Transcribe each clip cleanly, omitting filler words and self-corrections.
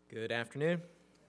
Good afternoon.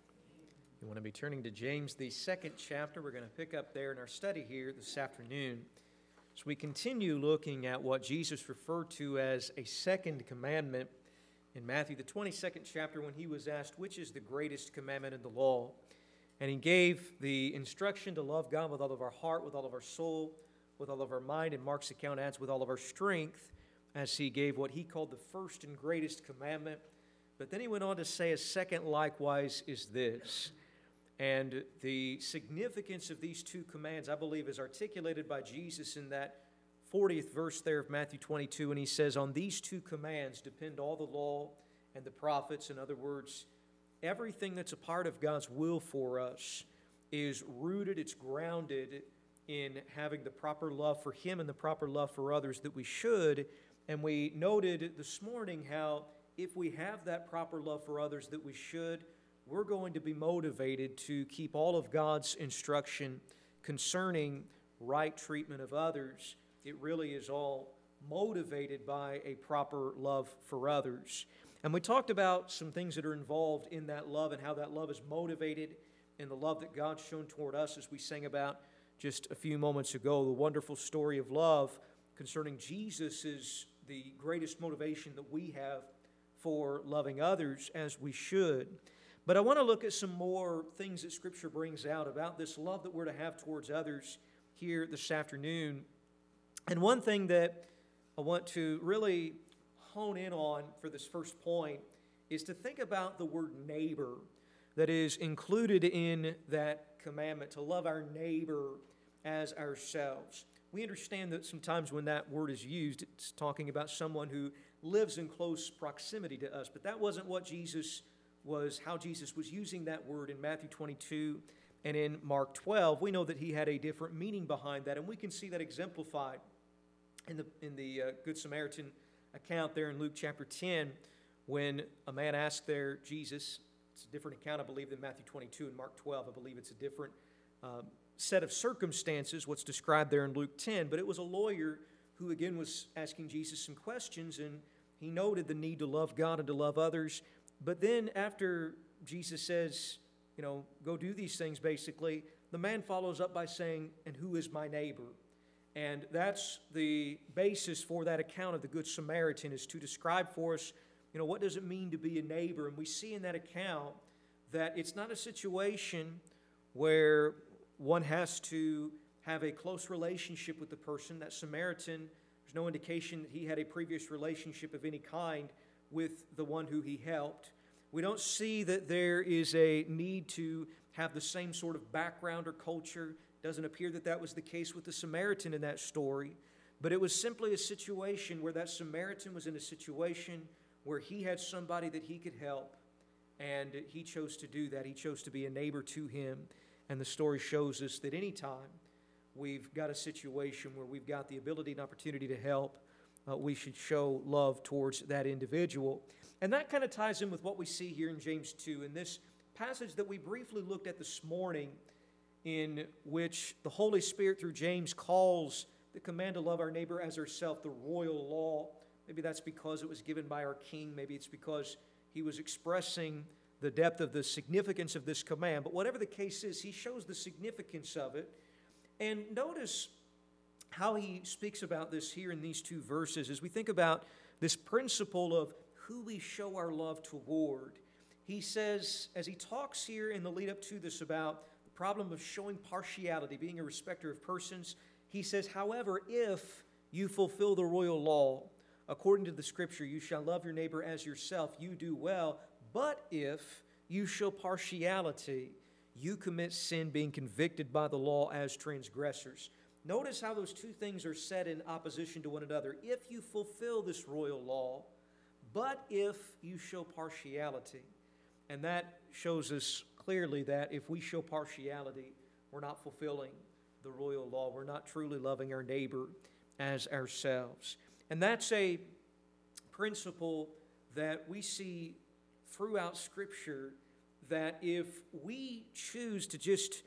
You want to be turning to James, the second chapter. We're going to pick up there in our study here this afternoon. As we continue looking at what Jesus referred to as a second commandment in Matthew, the 22nd chapter, when he was asked, which is the greatest commandment in the law? And he gave the instruction to love God with all of our heart, with all of our soul, with all of our mind, and Mark's account adds with all of our strength, as he gave what he called the first and greatest commandment. But then he went on to say a second likewise is this. And the significance of these two commands, I believe, is articulated by Jesus in that 40th verse there of Matthew 22. And he says, on these two commands depend all the law and the prophets. In other words, everything that's a part of God's will for us is rooted, it's grounded in having the proper love for Him and the proper love for others that we should. And we noted this morning how if we have that proper love for others that we should, we're going to be motivated to keep all of God's instruction concerning right treatment of others. It really is all motivated by a proper love for others. And we talked about some things that are involved in that love and how that love is motivated in the love that God's shown toward us, as we sang about just a few moments ago. The wonderful story of love concerning Jesus is the greatest motivation that we have for loving others as we should. But I want to look at some more things that Scripture brings out about this love that we're to have towards others here this afternoon. And one thing that I want to really hone in on for this first point is to think about the word neighbor that is included in that commandment, to love our neighbor as ourselves. We understand that sometimes when that word is used, it's talking about someone who lives in close proximity to us. But that wasn't how Jesus was using that word in Matthew 22 and in Mark 12. We know that he had a different meaning behind that, and we can see that exemplified in the Good Samaritan account there in Luke chapter 10, when a man asked there Jesus. It's a different account, I believe, than Matthew 22 and Mark 12. I believe it's a different set of circumstances, what's described there in Luke 10. But it was a lawyer who again was asking Jesus some questions, and he noted the need to love God and to love others. But then after Jesus says, go do these things, basically, the man follows up by saying, and who is my neighbor? And that's the basis for that account of the Good Samaritan, is to describe for us, what does it mean to be a neighbor? And we see in that account that it's not a situation where one has to have a close relationship with the person. That Samaritan, there's no indication that he had a previous relationship of any kind with the one who he helped. We don't see that there is a need to have the same sort of background or culture. It doesn't appear that that was the case with the Samaritan in that story. But it was simply a situation where that Samaritan was in a situation where he had somebody that he could help, and he chose to do that. He chose to be a neighbor to him. And the story shows us that any time we've got a situation where we've got the ability and opportunity to help, we should show love towards that individual. And that kind of ties in with what we see here in James 2. In this passage that we briefly looked at this morning, in which the Holy Spirit through James calls the command to love our neighbor as ourselves the royal law. Maybe that's because it was given by our king. Maybe it's because he was expressing the depth of the significance of this command. But whatever the case is, he shows the significance of it. And notice how he speaks about this here in these two verses. As we think about this principle of who we show our love toward, he says, as he talks here in the lead up to this about the problem of showing partiality, being a respecter of persons, he says, however, if you fulfill the royal law, according to the Scripture, you shall love your neighbor as yourself, you do well. But if you show partiality, you commit sin, being convicted by the law as transgressors. Notice how those two things are set in opposition to one another. If you fulfill this royal law, but if you show partiality. And that shows us clearly that if we show partiality, we're not fulfilling the royal law. We're not truly loving our neighbor as ourselves. And that's a principle that we see throughout Scripture, that if we choose to just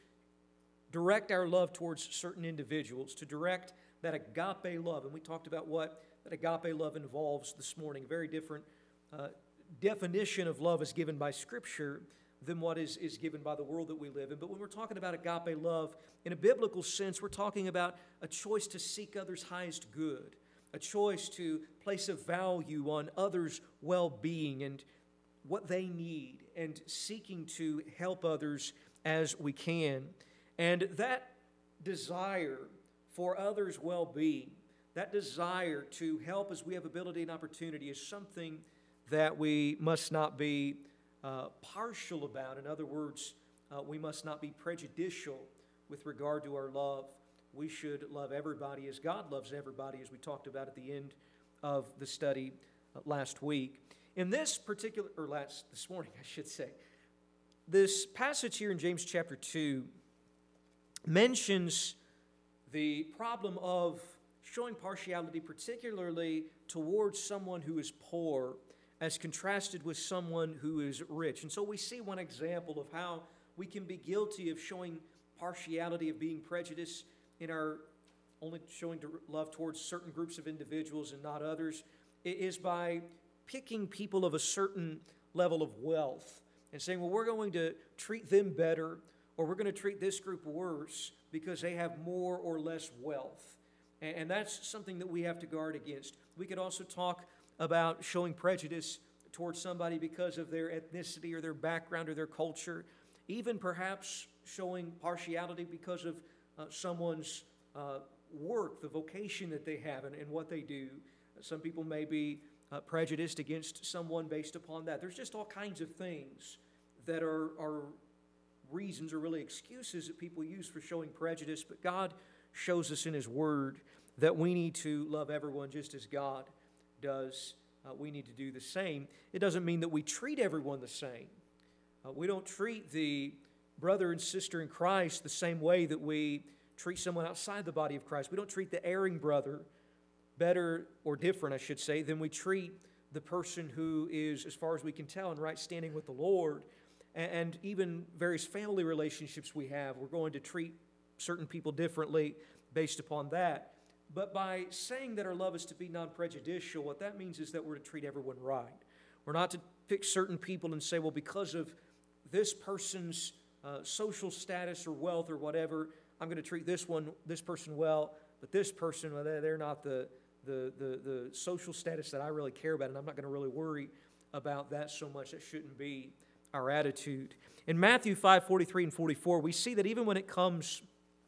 direct our love towards certain individuals, to direct that agape love, and we talked about what that agape love involves this morning, very different definition of love is given by Scripture than what is given by the world that we live in. But when we're talking about agape love, in a biblical sense, we're talking about a choice to seek others' highest good, a choice to place a value on others' well-being and what they need, and seeking to help others as we can. And that desire for others' well-being, that desire to help as we have ability and opportunity, is something that we must not be partial about. In other words, we must not be prejudicial with regard to our love. We should love everybody as God loves everybody, as we talked about at the end of the study last week. In this particular, this morning, I should say, this passage here in James chapter 2 mentions the problem of showing partiality, particularly towards someone who is poor, as contrasted with someone who is rich. And so we see one example of how we can be guilty of showing partiality, of being prejudiced in our only showing love towards certain groups of individuals and not others, is by picking people of a certain level of wealth and saying, well, we're going to treat them better, or we're going to treat this group worse because they have more or less wealth. And that's something that we have to guard against. We could also talk about showing prejudice towards somebody because of their ethnicity or their background or their culture, even perhaps showing partiality because of someone's work, the vocation that they have and what they do. Some people may be prejudiced against someone based upon that. There's just all kinds of things that are reasons or really excuses that people use for showing prejudice, but God shows us in His Word that we need to love everyone just as God does. We need to do the same. It doesn't mean that we treat everyone the same. We don't treat the brother and sister in Christ the same way that we treat someone outside the body of Christ. We don't treat the erring brother better or different, I should say, than we treat the person who is, as far as we can tell, in right standing with the Lord. And even various family relationships we have, we're going to treat certain people differently based upon that. But by saying that our love is to be non-prejudicial, what that means is that we're to treat everyone right. We're not to pick certain people and say, well, because of this person's social status or wealth or whatever, I'm going to treat this person well, but this person, well, they're not the social status that I really care about, and I'm not going to really worry about that so much. That shouldn't be our attitude. In Matthew 5:43 and 44, we see that even when it comes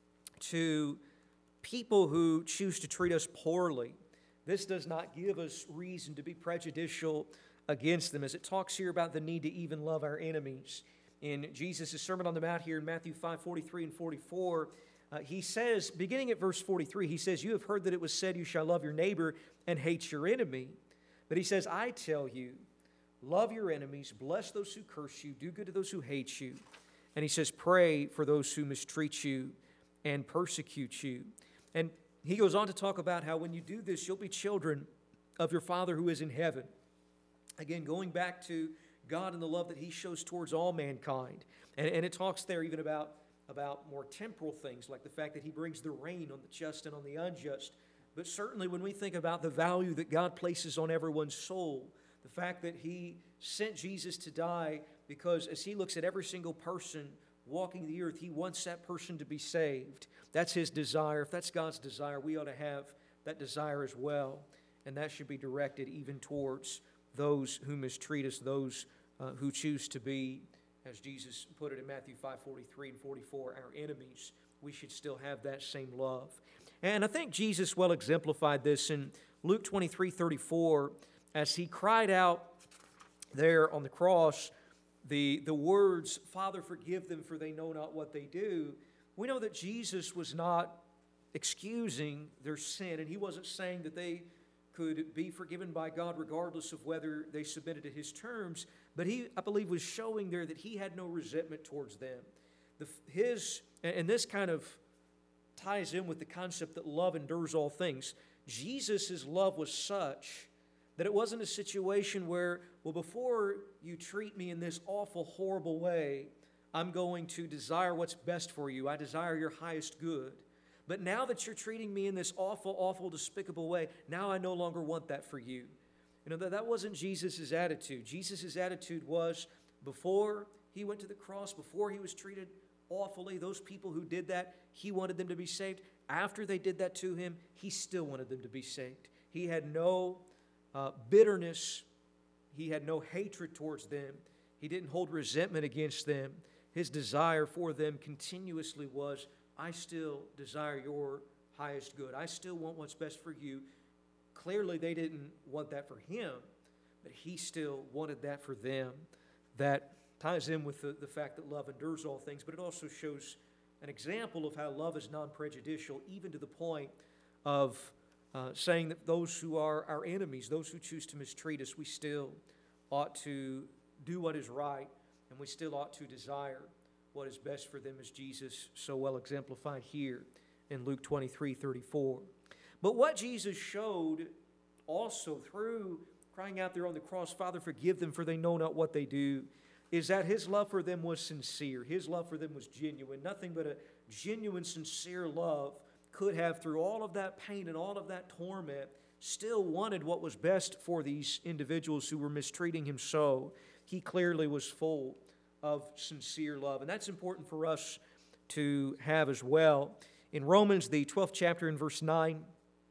to people who choose to treat us poorly, this does not give us reason to be prejudicial against them, as it talks here about the need to even love our enemies. In Jesus' Sermon on the Mount here in Matthew 5:43 and 44, he says, beginning at verse 43, he says, you have heard that it was said, you shall love your neighbor and hate your enemy. But he says, I tell you, love your enemies, bless those who curse you, do good to those who hate you. And he says, pray for those who mistreat you and persecute you. And he goes on to talk about how when you do this, you'll be children of your Father who is in heaven. Again, going back to God and the love that He shows towards all mankind. And it talks there even about more temporal things, like the fact that He brings the rain on the just and on the unjust. But certainly when we think about the value that God places on everyone's soul, the fact that He sent Jesus to die because as He looks at every single person walking the earth, He wants that person to be saved. That's His desire. If that's God's desire, we ought to have that desire as well. And that should be directed even towards those who mistreat us, those who choose to be, as Jesus put it in Matthew 5:43 and 44, our enemies. We should still have that same love. And I think Jesus well exemplified this in Luke 23:34, as He cried out there on the cross the words, Father, forgive them, for they know not what they do. We know that Jesus was not excusing their sin, and He wasn't saying that they could be forgiven by God regardless of whether they submitted to His terms, but He, I believe, was showing there that He had no resentment towards them. And this kind of ties in with the concept that love endures all things. Jesus' love was such that it wasn't a situation where, well, before you treat me in this awful, horrible way, I'm going to desire what's best for you. I desire your highest good. But now that you're treating me in this awful, awful, despicable way, now I no longer want that for you. That wasn't Jesus' attitude. Jesus' attitude was, before he went to the cross, before he was treated awfully, those people who did that, he wanted them to be saved. After they did that to him, he still wanted them to be saved. He had no bitterness. He had no hatred towards them. He didn't hold resentment against them. His desire for them continuously was, I still desire your highest good. I still want what's best for you. Clearly, they didn't want that for him, but he still wanted that for them. That ties in with the fact that love endures all things, but it also shows an example of how love is non-prejudicial, even to the point of saying that those who are our enemies, those who choose to mistreat us, we still ought to do what is right, and we still ought to desire what is best for them, as Jesus so well exemplified here in Luke 23:34. But what Jesus showed also through crying out there on the cross, Father, forgive them, for they know not what they do, is that his love for them was sincere. His love for them was genuine. Nothing but a genuine, sincere love could have, through all of that pain and all of that torment, still wanted what was best for these individuals who were mistreating him so. He clearly was full of sincere love. And that's important for us to have as well. In Romans, the 12th chapter in verse 9,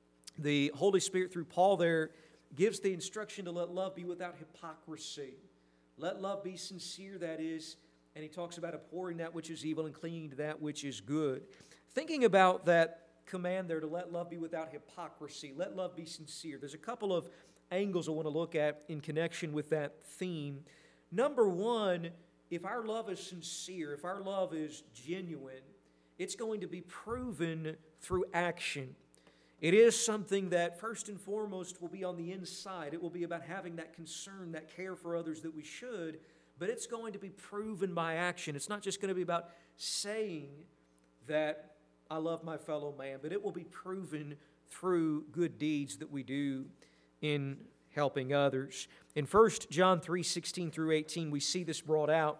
the Holy Spirit, through Paul there, gives the instruction to let love be without hypocrisy. Let love be sincere, that is, and he talks about abhorring that which is evil and clinging to that which is good. Thinking about that command there to let love be without hypocrisy, let love be sincere, there's a couple of angles I want to look at in connection with that theme. Number one, if our love is sincere, if our love is genuine, it's going to be proven through action. It is something that first and foremost will be on the inside. It will be about having that concern, that care for others that we should, but it's going to be proven by action. It's not just going to be about saying that I love my fellow man, but it will be proven through good deeds that we do in helping others. In 1 John 3:16 through 18, we see this brought out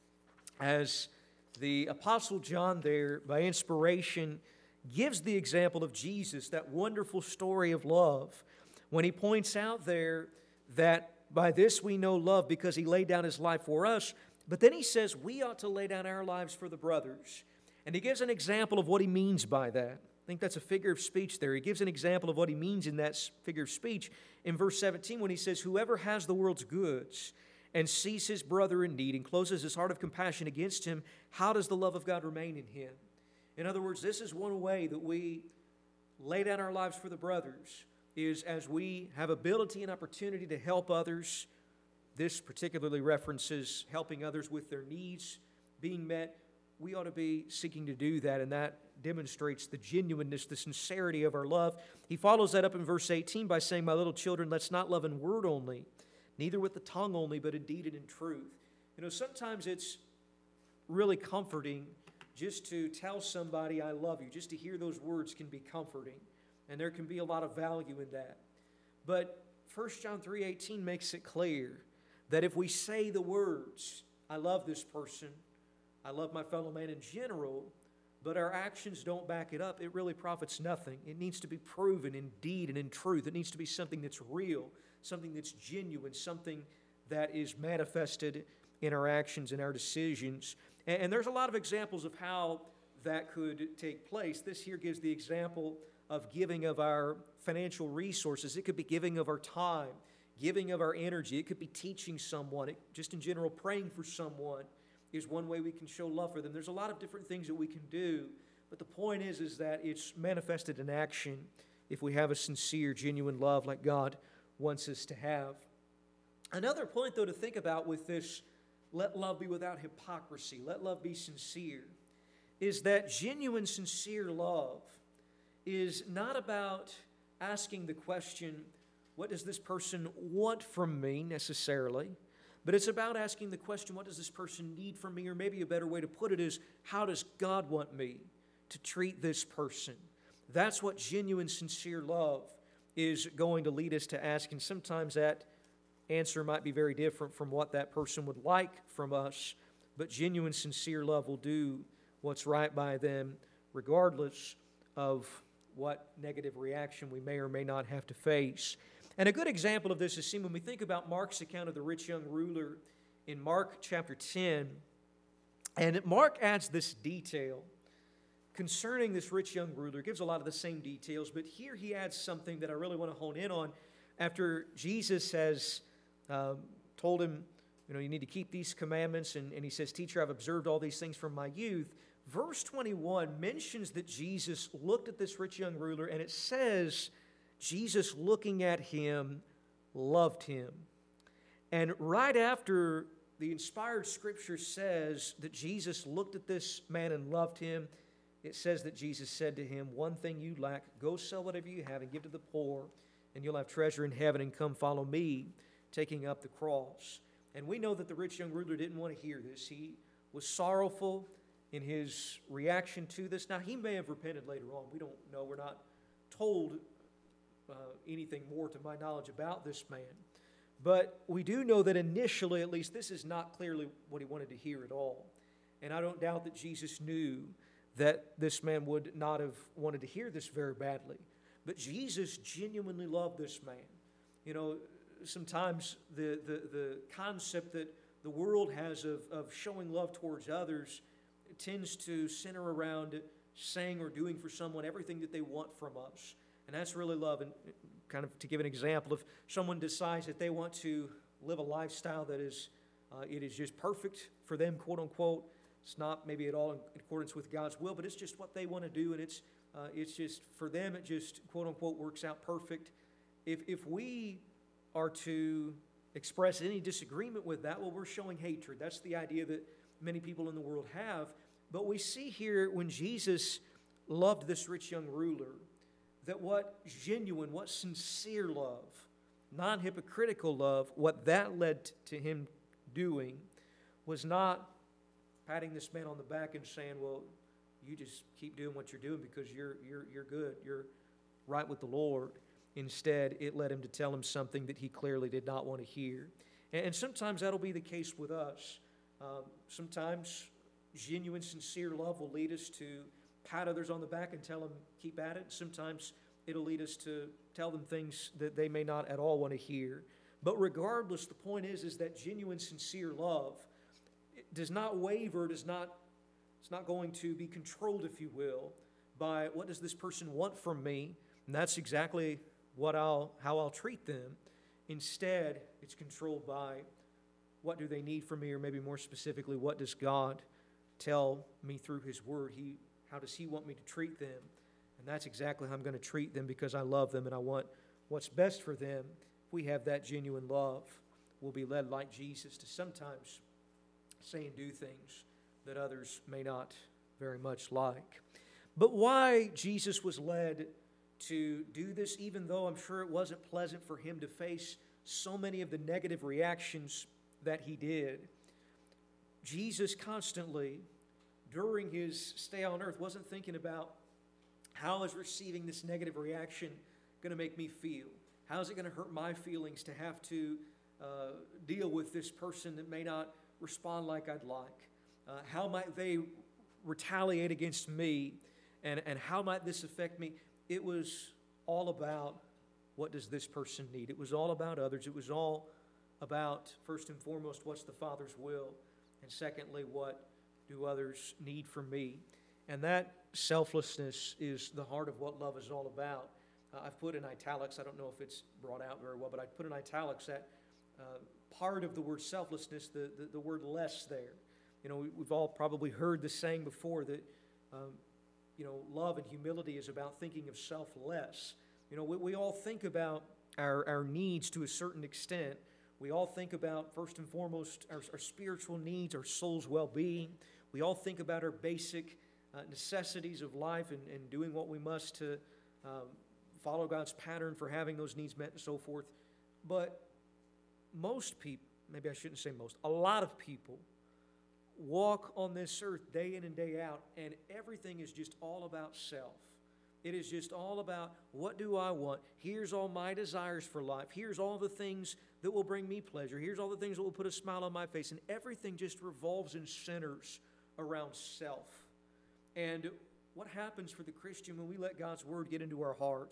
as the Apostle John there, by inspiration, gives the example of Jesus, that wonderful story of love, when he points out there that by this we know love because he laid down his life for us, but then he says we ought to lay down our lives for the brothers. And he gives an example of what he means by that. I think that's a figure of speech there. He gives an example of what he means in that figure of speech in verse 17 when he says, whoever has the world's goods and sees his brother in need and closes his heart of compassion against him, how does the love of God remain in him? In other words, this is one way that we lay down our lives for the brothers, is as we have ability and opportunity to help others. This particularly references helping others with their needs being met. We ought to be seeking to do that, and that demonstrates the genuineness, the sincerity of our love. He follows that up in verse 18 by saying, my little children, let's not love in word only, neither with the tongue only, but in deed and in truth. Sometimes it's really comforting just to tell somebody I love you. Just to hear those words can be comforting, and there can be a lot of value in that. But 1 John 3:18 makes it clear that if we say the words, I love this person, I love my fellow man in general, but our actions don't back it up, it really profits nothing. It needs to be proven in deed and in truth. It needs to be something that's real, something that's genuine, something that is manifested in our actions and our decisions. And there's a lot of examples of how that could take place. This here gives the example of giving of our financial resources. It could be giving of our time, giving of our energy. It could be teaching someone. Just in general, praying for someone is one way we can show love for them. There's a lot of different things that we can do, but the point is that it's manifested in action if we have a sincere, genuine love like God wants us to have. Another point, though, to think about with this, let love be without hypocrisy, let love be sincere, is that genuine, sincere love is not about asking the question, what does this person want from me necessarily? But it's about asking the question, what does this person need from me? Or maybe a better way to put it is, how does God want me to treat this person? That's what genuine, sincere love is going to lead us to ask. And sometimes that answer might be very different from what that person would like from us. But genuine, sincere love will do what's right by them, regardless of what negative reaction we may or may not have to face. And a good example of this is seen when we think about Mark's account of the rich young ruler in Mark chapter 10. And Mark adds this detail concerning this rich young ruler. Gives a lot of the same details, but here he adds something that I really want to hone in on. After Jesus has told him, you need to keep these commandments, and he says, "Teacher, I've observed all these things from my youth." Verse 21 mentions that Jesus looked at this rich young ruler, and it says, Jesus looking at him loved him. And right after the inspired Scripture says that Jesus looked at this man and loved him, it says that Jesus said to him, "One thing you lack, go sell whatever you have and give to the poor, and you'll have treasure in heaven, and come follow me," taking up the cross. And we know that the rich young ruler didn't want to hear this. He was sorrowful in his reaction to this. Now, he may have repented later on. We don't know. We're not told anything more to my knowledge about this man. But we do know that initially, at least, this is not clearly what he wanted to hear at all. And I don't doubt that Jesus knew that this man would not have wanted to hear this very badly. But Jesus genuinely loved this man. Sometimes the concept that the world has of showing love towards others tends to center around saying or doing for someone everything that they want from us. And that's really love. And kind of to give an example, if someone decides that they want to live a lifestyle that is just perfect for them, quote unquote, it's not maybe at all in accordance with God's will, but it's just what they want to do, and it's just for them, it just quote unquote works out perfect. If we are to express any disagreement with that, well, we're showing hatred. That's the idea that many people in the world have. But we see here when Jesus loved this rich young ruler, that what genuine, what sincere love, non-hypocritical love, what that led to him doing was not patting this man on the back and saying, "Well, you just keep doing what you're doing because you're good, you're right with the Lord." Instead, it led him to tell him something that he clearly did not want to hear. And sometimes that'll be the case with us. Sometimes genuine, sincere love will lead us to pat others on the back and tell them, keep at it. Sometimes it'll lead us to tell them things that they may not at all want to hear. But regardless, the point is that genuine, sincere love does not waver, it's not going to be controlled, if you will, by what does this person want from me, and that's exactly how I'll treat them. Instead, it's controlled by what do they need from me, or maybe more specifically, what does God tell me through His Word? How does He want me to treat them? And that's exactly how I'm going to treat them, because I love them and I want what's best for them. If we have that genuine love, we'll be led like Jesus to sometimes say and do things that others may not very much like. But why Jesus was led to do this, even though I'm sure it wasn't pleasant for Him to face so many of the negative reactions that He did. Jesus constantly, during His stay on earth, wasn't thinking about how is receiving this negative reaction going to make me feel? How is it going to hurt my feelings to have to deal with this person that may not respond like I'd like? How might they retaliate against me? And how might this affect me? It was all about what does this person need. It was all about others. It was all about, first and foremost, what's the Father's will? And secondly, what do others need from me? And that selflessness is the heart of what love is all about. I've put in italics, I don't know if it's brought out very well, but I put in italics that part of the word selflessness, the word less there. You know, we've all probably heard the saying before that, love and humility is about thinking of self less. You know, we all think about our needs to a certain extent. We all think about, first and foremost, our spiritual needs, our soul's well-being. We all think about our basic necessities of life and doing what we must to follow God's pattern for having those needs met and so forth. But most people, maybe I shouldn't say most, a lot of people walk on this earth day in and day out, and everything is just all about self. It is just all about, what do I want? Here's all my desires for life. Here's all the things that will bring me pleasure. Here's all the things that will put a smile on my face. And everything just revolves and centers around self. And what happens for the Christian when we let God's Word get into our hearts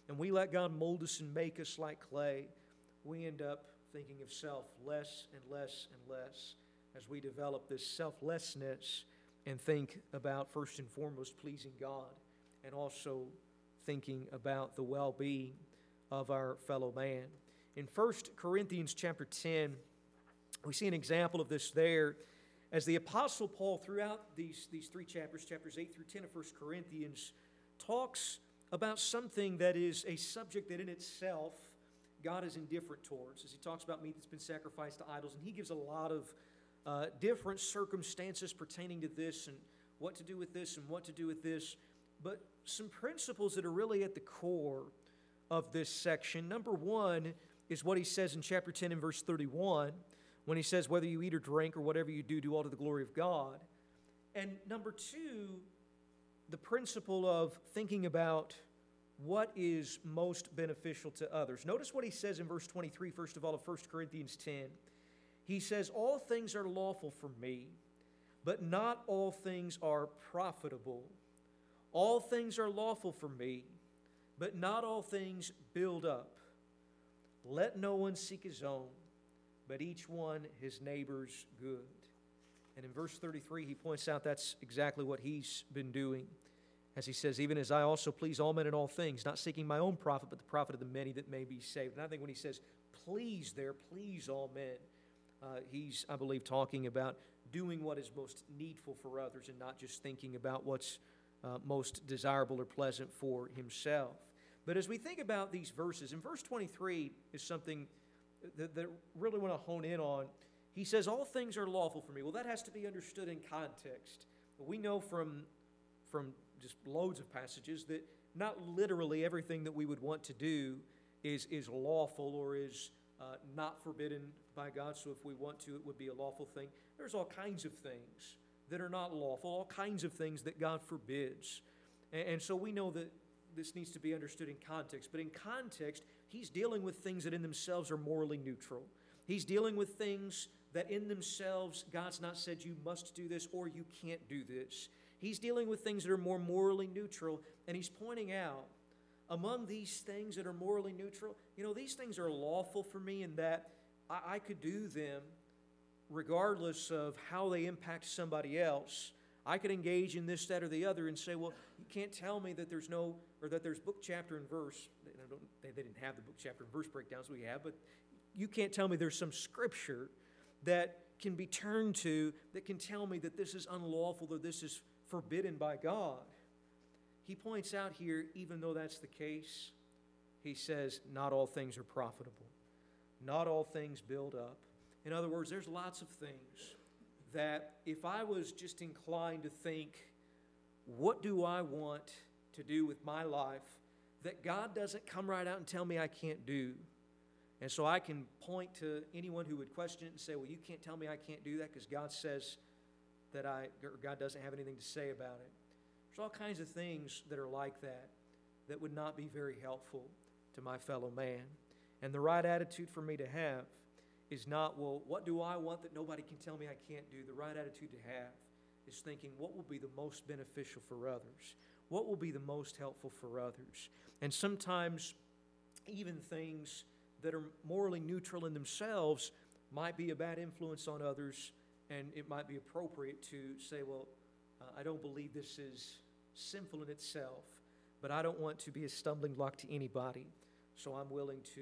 and we let God mold us and make us like clay, we end up thinking of self less and less and less as we develop this selflessness and think about, first and foremost, pleasing God, and also thinking about the well-being of our fellow man. In 1 Corinthians chapter 10, we see an example of this there as the Apostle Paul, throughout these three chapters, chapters 8 through 10 of 1 Corinthians, talks about something that is a subject that in itself God is indifferent towards, as he talks about meat that's been sacrificed to idols, and he gives a lot of different circumstances pertaining to this and what to do with this and what to do with this, but some principles that are really at the core of this section. Number one is what he says in chapter 10 and verse 31, when he says, whether you eat or drink or whatever you do, do all to the glory of God. And number two, the principle of thinking about what is most beneficial to others. Notice what he says in verse 23, first of all, of 1 Corinthians 10. He says, all things are lawful for me, but not all things are profitable. All things are lawful for me, but not all things build up. Let no one seek his own, but each one his neighbor's good. And in verse 33, he points out that's exactly what he's been doing. As he says, even as I also please all men in all things, not seeking my own profit, but the profit of the many that may be saved. And I think when he says please there, please all men, he's, I believe, talking about doing what is most needful for others and not just thinking about what's most desirable or pleasant for himself. But as we think about these verses, in verse 23 is something that really want to hone in on. He says, all things are lawful for me. Well, that has to be understood in context. We know from just loads of passages that not literally everything that we would want to do is lawful or is not forbidden by God. So if we want to, it would be a lawful thing. There's all kinds of things that are not lawful, all kinds of things that God forbids. And so we know that this needs to be understood in context. But in context, he's dealing with things that in themselves are morally neutral. He's dealing with things that in themselves, God's not said you must do this or you can't do this. He's dealing with things that are more morally neutral, and he's pointing out, among these things that are morally neutral, these things are lawful for me in that I could do them regardless of how they impact somebody else. I could engage in this, that, or the other and say, well, you can't tell me that there's that there's book, chapter, and verse. They didn't have the book, chapter, and verse breakdowns we have, but you can't tell me there's some scripture that can be turned to that can tell me that this is unlawful or this is forbidden by God. He points out here, even though that's the case, he says, not all things are profitable. Not all things build up. In other words, there's lots of things that if I was just inclined to think, what do I want to do with my life, that God doesn't come right out and tell me I can't do. And so I can point to anyone who would question it and say, well, you can't tell me I can't do that because God says that God doesn't have anything to say about it. There's all kinds of things that are like that would not be very helpful to my fellow man. And the right attitude for me to have is not, well, what do I want that nobody can tell me I can't do? The right attitude to have is thinking, what will be the most beneficial for others? What will be the most helpful for others? And sometimes even things that are morally neutral in themselves might be a bad influence on others, and it might be appropriate to say, well, I don't believe this is sinful in itself, but I don't want to be a stumbling block to anybody, so I'm willing to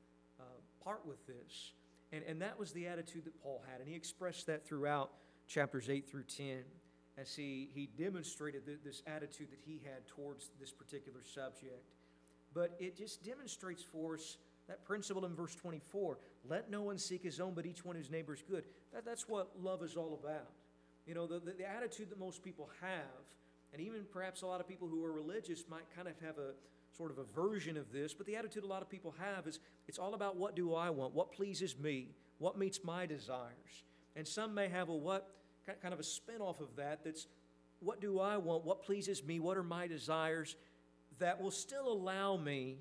part with this. And that was the attitude that Paul had, and he expressed that throughout chapters 8 through 10 as he demonstrated this attitude that he had towards this particular subject. But it just demonstrates for us that principle in verse 24, let no one seek his own, but each one his neighbor's good. That's what love is all about. The attitude that most people have, and even perhaps a lot of people who are religious might kind of have a sort of a version of this, but the attitude a lot of people have is it's all about what do I want, what pleases me, what meets my desires. And some may have kind of a spin-off of that's what do I want, what pleases me, what are my desires that will still allow me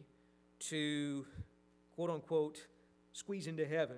to, quote-unquote, squeeze into heaven.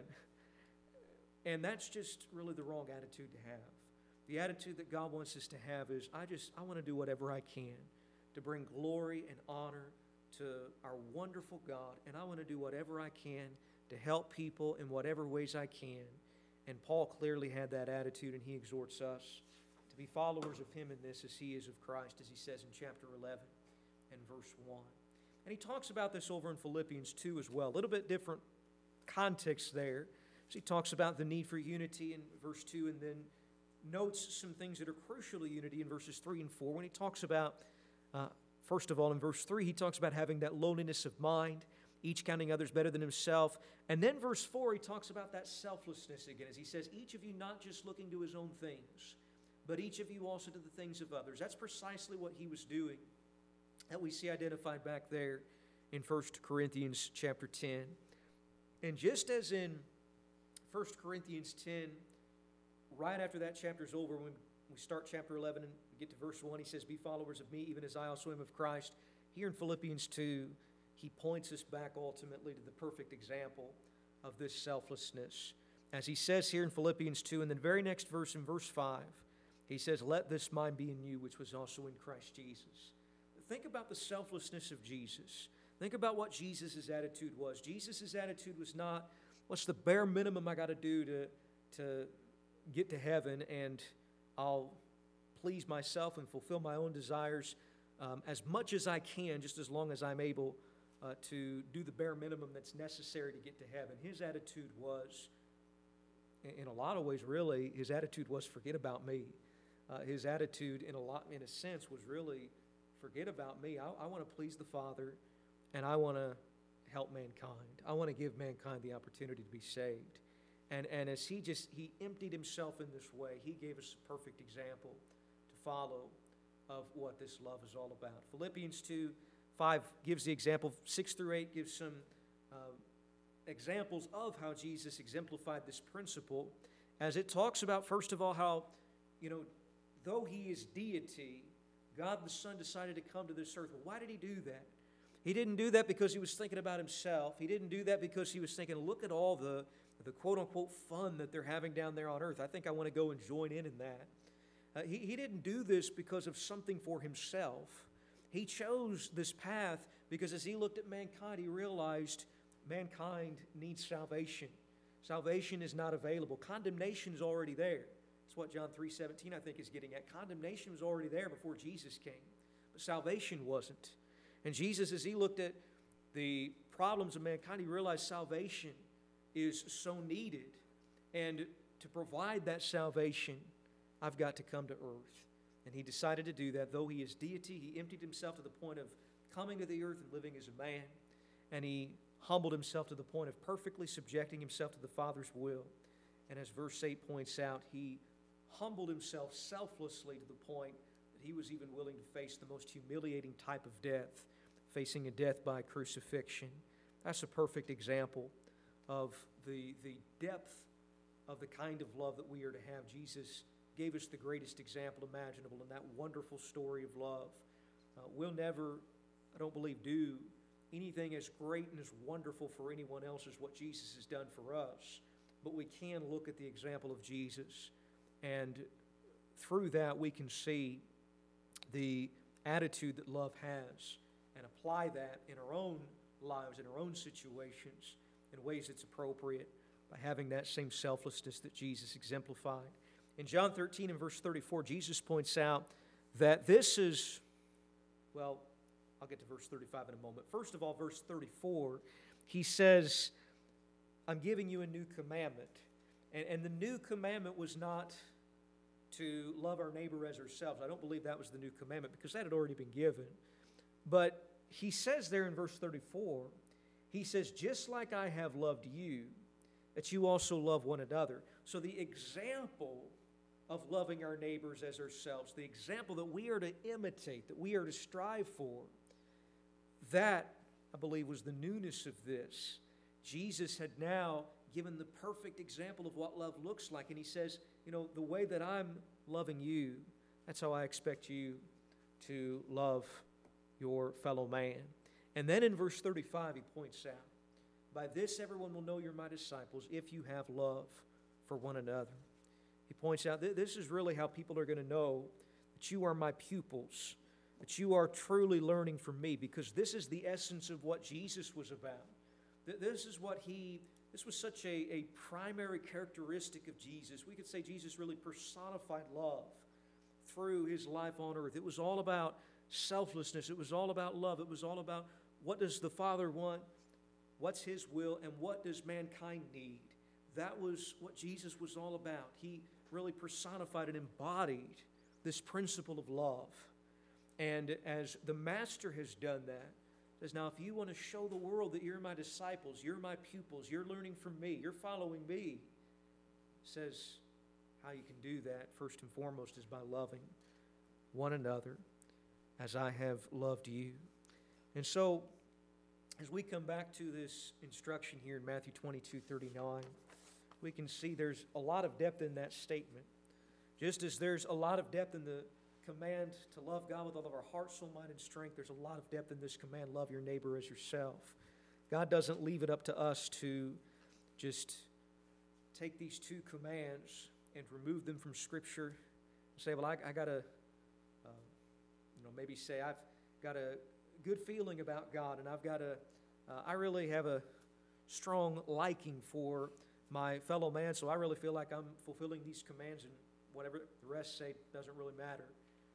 And that's just really the wrong attitude to have. The attitude that God wants us to have is, I want to do whatever I can to bring glory and honor to our wonderful God, and I want to do whatever I can to help people in whatever ways I can. And Paul clearly had that attitude, and he exhorts us to be followers of him in this as he is of Christ, as he says in chapter 11 and verse 1. And he talks about this over in Philippians 2 as well. A little bit different context there. So he talks about the need for unity in verse 2, and then notes some things that are crucial to unity in verses 3 and 4. When he talks about, first of all, in verse 3, he talks about having that lowliness of mind, each counting others better than himself. And then verse 4, he talks about that selflessness again, as he says, each of you not just looking to his own things, but each of you also to the things of others. That's precisely what he was doing, that we see identified back there in 1 Corinthians chapter 10. And just as in 1 Corinthians 10, right after that chapter is over, when we start chapter 11 and we get to verse 1, he says, be followers of me, even as I also am of Christ. Here in Philippians 2, he points us back ultimately to the perfect example of this selflessness. As he says here in Philippians 2, in the very next verse, in verse 5, he says, let this mind be in you, which was also in Christ Jesus. Think about the selflessness of Jesus. Think about what Jesus' attitude was. Jesus' attitude was not, what's the bare minimum I got to do to get to heaven, and I'll please myself and fulfill my own desires as much as I can, just as long as I'm able to do the bare minimum that's necessary to get to heaven. His attitude was, in a lot of ways, really, his attitude was forget about me. His attitude, in a sense, was really forget about me. I want to please the Father, and I want to help mankind. I want to give mankind the opportunity to be saved. And as he emptied himself in this way, he gave us a perfect example to follow of what this love is all about. Philippians 2:5 gives the example. 6 through 8 gives some examples of how Jesus exemplified this principle, as it talks about, first of all, how, though he is deity, God the Son decided to come to this earth. Well, why did he do that? He didn't do that because he was thinking about himself. He didn't do that because he was thinking, look at all the quote-unquote fun that they're having down there on earth. I think I want to go and join in that. He didn't do this because of something for himself. He chose this path because as he looked at mankind, he realized mankind needs salvation. Salvation is not available. Condemnation is already there. That's what John 3:17, I think, is getting at. Condemnation was already there before Jesus came, but salvation wasn't. And Jesus, as he looked at the problems of mankind, he realized salvation is so needed. And to provide that salvation, I've got to come to earth. And he decided to do that. Though he is deity, he emptied himself to the point of coming to the earth and living as a man. And he humbled himself to the point of perfectly subjecting himself to the Father's will. And as verse 8 points out, he humbled himself selflessly to the point that he was even willing to face the most humiliating type of death, facing a death by crucifixion. That's a perfect example of the depth of the kind of love that we are to have. Jesus gave us the greatest example imaginable in that wonderful story of love. We'll never, I don't believe, do anything as great and as wonderful for anyone else as what Jesus has done for us. But we can look at the example of Jesus, and through that we can see the attitude that love has and apply that in our own lives, in our own situations, in ways that's appropriate by having that same selflessness that Jesus exemplified. In John 13 and verse 34, Jesus points out that this is, well, I'll get to verse 35 in a moment. First of all, verse 34, he says, I'm giving you a new commandment. And the new commandment was not to love our neighbor as ourselves. I don't believe that was the new commandment because that had already been given. But he says there in verse 34, he says, just like I have loved you, that you also love one another. So the example of loving our neighbors as ourselves, the example that we are to imitate, that we are to strive for, that, I believe, was the newness of this. Jesus had now given the perfect example of what love looks like. And he says, the way that I'm loving you, that's how I expect you to love your fellow man. And then in verse 35, he points out, by this everyone will know you're my disciples if you have love for one another. He points out that this is really how people are going to know that you are my pupils, that you are truly learning from me, because this is the essence of what Jesus was about. This was such a primary characteristic of Jesus. We could say Jesus really personified love through his life on earth. It was all about selflessness. It was all about love. It was all about what does the Father want, what's his will, and what does mankind need. That was what Jesus was all about. He really personified and embodied this principle of love. And as the Master has done that, says, now if you want to show the world that you're my disciples, you're my pupils, you're learning from me, you're following me, says how you can do that first and foremost is by loving one another as I have loved you. And so, as we come back to this instruction here in Matthew 22:39, we can see there's a lot of depth in that statement. Just as there's a lot of depth in the command to love God with all of our heart, soul, mind, and strength, there's a lot of depth in this command, love your neighbor as yourself. God doesn't leave it up to us to just take these two commands and remove them from Scripture and say, well, I got to, maybe say I've got a good feeling about God, and I've got I really have a strong liking for my fellow man, so I really feel like I'm fulfilling these commands, and whatever the rest say doesn't really matter.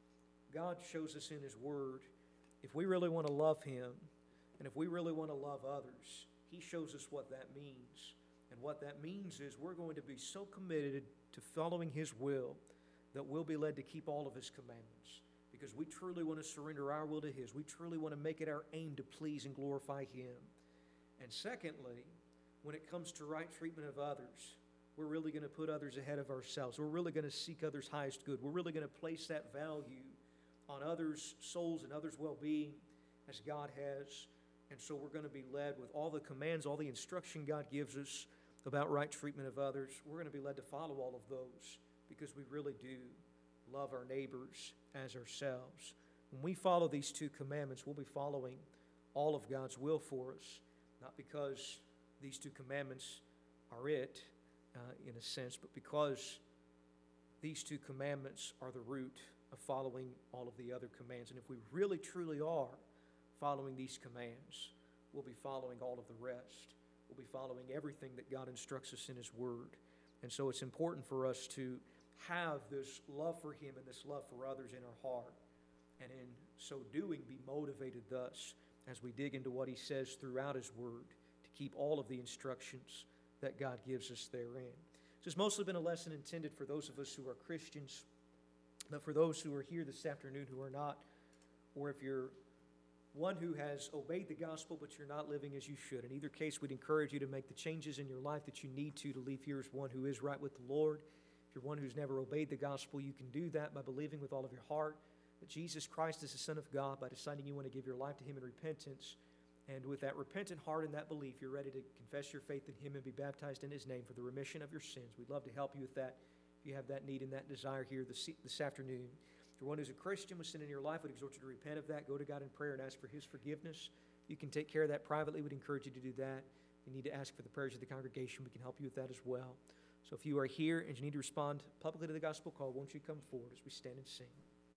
God shows us in His Word, if we really want to love Him, and if we really want to love others, He shows us what that means. And what that means is we're going to be so committed to following His will that we'll be led to keep all of His commandments, because we truly want to surrender our will to His. We truly want to make it our aim to please and glorify Him. And secondly, when it comes to right treatment of others, we're really going to put others ahead of ourselves. We're really going to seek others' highest good. We're really going to place that value on others' souls and others' well-being as God has. And so we're going to be led with all the commands, all the instruction God gives us about right treatment of others. We're going to be led to follow all of those because we really do love our neighbors as ourselves. When we follow these two commandments, we'll be following all of God's will for us, not because these two commandments are it, in a sense, but because these two commandments are the root of following all of the other commands. And if we really truly are following these commands, we'll be following all of the rest. We'll be following everything that God instructs us in His Word. And so it's important for us to have this love for Him and this love for others in our heart. And in so doing, be motivated thus as we dig into what He says throughout His Word to keep all of the instructions that God gives us therein. This has mostly been a lesson intended for those of us who are Christians, but for those who are here this afternoon who are not, or if you're one who has obeyed the gospel but you're not living as you should. In either case, we'd encourage you to make the changes in your life that you need to leave here as one who is right with the Lord. If you're one who's never obeyed the gospel, you can do that by believing with all of your heart that Jesus Christ is the Son of God, by deciding you want to give your life to Him in repentance. And with that repentant heart and that belief, you're ready to confess your faith in Him and be baptized in His name for the remission of your sins. We'd love to help you with that if you have that need and that desire here this afternoon. If you're one who's a Christian with sin in your life, we'd exhort you to repent of that. Go to God in prayer and ask for His forgiveness. You can take care of that privately. We'd encourage you to do that. If you need to ask for the prayers of the congregation, we can help you with that as well. So if you are here and you need to respond publicly to the gospel call, won't you come forward as we stand and sing?